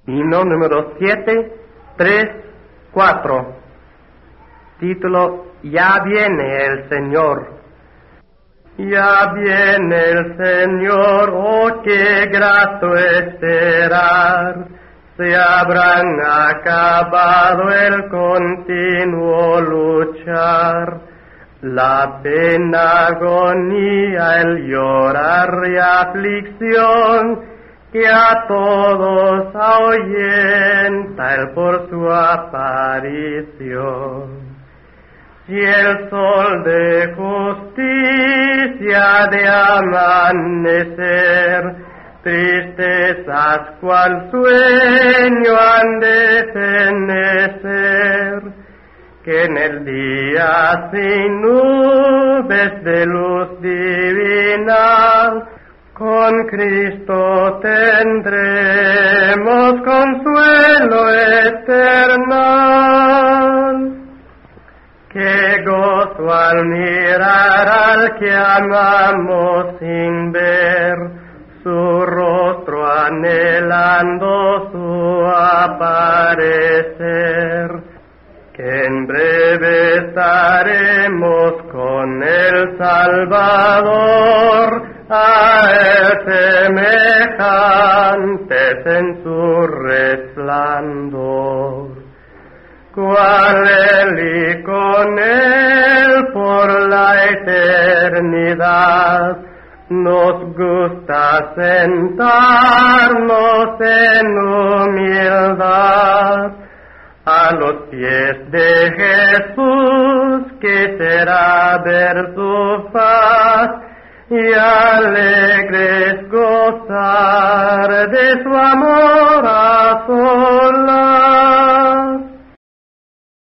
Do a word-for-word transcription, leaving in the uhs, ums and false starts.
Himno número siete, tres, cuatro. Título: Ya viene el Señor. Ya viene el Señor, oh qué grato esperar. Se habrán acabado el continuo luchar, la pena, agonía, el llorar y aflicción, que a todos ahuyenta el por su aparición. Si el sol de justicia de amanecer, tristezas cual sueño han de fenecer, que en el día sin nubes de luz divina, con Cristo tendremos consuelo eterno. Qué gozo al mirar al que amamos sin ver, su rostro anhelando su aparecer, que en breve estaremos con el Salvador, a él semejantes en su resplandor. Cual él y con él por la eternidad, nos gusta sentarnos en humildad a los pies de Jesús, que será ver su faz y alegres gozar de su amor a